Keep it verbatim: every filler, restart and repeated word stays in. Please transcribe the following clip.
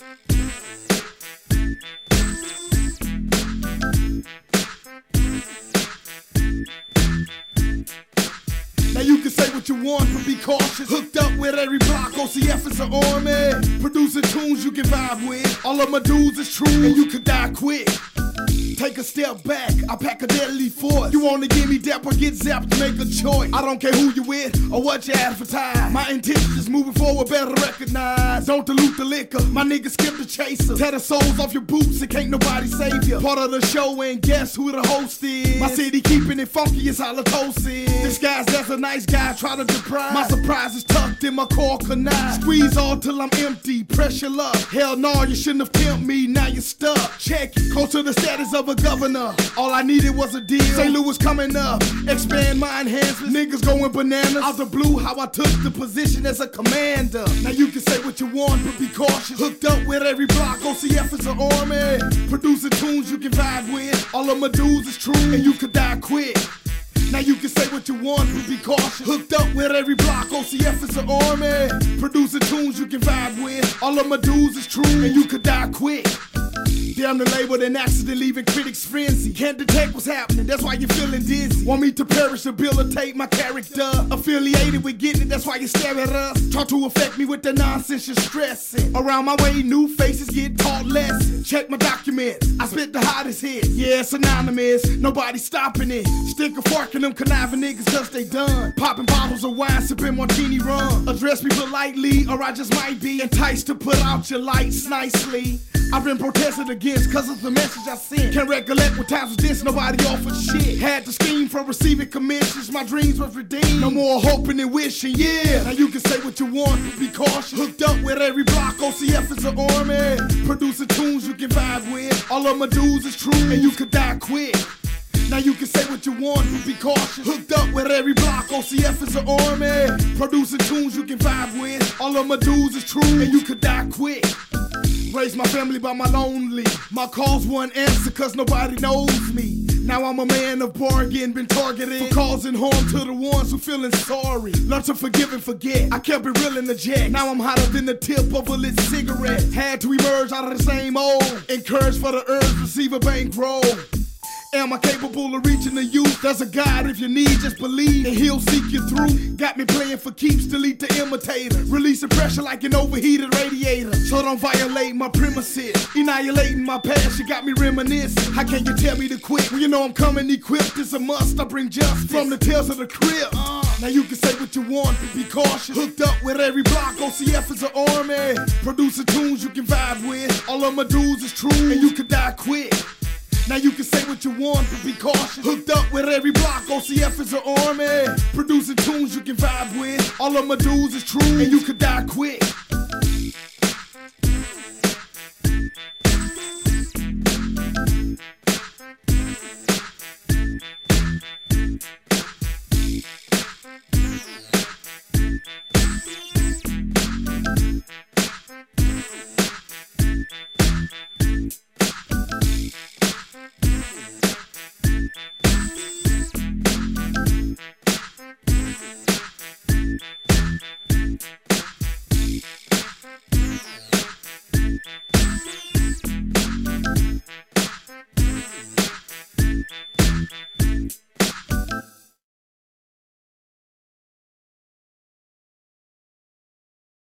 Now you can say what you want, but be cautious. Hooked up with every block, O C F is an army. Producing tunes you can vibe with. All of my dudes is true, and you could die quick. Take a step back, I pack a deadly force. You wanna give me depth or get zapped, make a choice. I don't care who you with or what you advertise. My intention is moving forward, better recognize. Don't dilute the liquor, my niggas skip the chaser. Tear the soles off your boots and can't nobody save you. Part of the show and guess who the host is. My city keeping it funky as halitosis. Disguised as a nice guy, try to deprive. My surprise is tucked in my core canal. Squeeze all till I'm empty, pressure luck. Hell no, you shouldn't have pimped me, now you're stuck. Check it, close to the status of a governor. All I needed was a deal. Saint Louis coming up. Expand my enhancements. Niggas going bananas. Out the blue, how I took the position as a commander. Now you can say what you want, but be cautious. Hooked up with every block. O C F is an army. Producing tunes you can vibe with. All of my dudes is true, and you could die quick. Now you can say what you want, but be cautious. Hooked up with every block, O C F is an army. Producing tunes you can vibe with. All of my dudes is true, and you could die quick. Damn the label, an accident leaving critics frenzy. Can't detect what's happening, that's why you're feeling dizzy. Want me to perish, debilitate my character. Affiliated with getting it, that's why you stare at us. Try to affect me with the nonsense you're stressing. Around my way, new faces get taught lessons. Check my documents, I spit the hottest hits. Yeah, it's anonymous, nobody stopping it. Stick a fork in them conniving niggas cause they done. Popping bottles of wine, sipping martini rum. Address me politely, or I just might be enticed to put out your lights nicely. I've been protested against cause of the message I sent. Can't recollect what times was this, nobody offered shit. Had to scheme for receiving commissions, my dreams was redeemed. No more hoping and wishing, yeah. Now you can say what you want, but be cautious. Hooked up with every block, O C F is an army. Producing tunes you can vibe with. All of my dudes is true, and you could die quick. Now you can say what you want, but be cautious. Hooked up with every block, O C F is an army. Producing tunes you can vibe with. All of my dudes is true, and you could die quick. Raised my family by my lonely. My calls won't answer cause nobody knows me. Now I'm a man of bargain, been targeted for causing harm to the ones who feeling sorry. Learn to forgive and forget, I kept it real in the jet. Now I'm hotter than the tip of a lit cigarette. Had to emerge out of the same old. Encouraged for the urge, receive a bankroll. Am I capable of reaching the youth? There's a God if you need, just believe, and he'll seek you through. Got me playing for keeps, delete the imitator. Releasing pressure like an overheated radiator. So don't violate my premises. Annihilating my past, you got me reminiscing. How can you tell me to quit? Well, you know I'm coming equipped, it's a must. I bring justice from the tales of the crib. Uh, now you can say what you want, but be cautious. Hooked up with every block, O C F is an army. Producing tunes you can vibe with. All of my dudes is true, and you could die quick. Now you can say what you want, but be cautious. Hooked up with every block, O C F is an army. Producing tunes you can vibe with. All of my dudes is true, and you could die quick.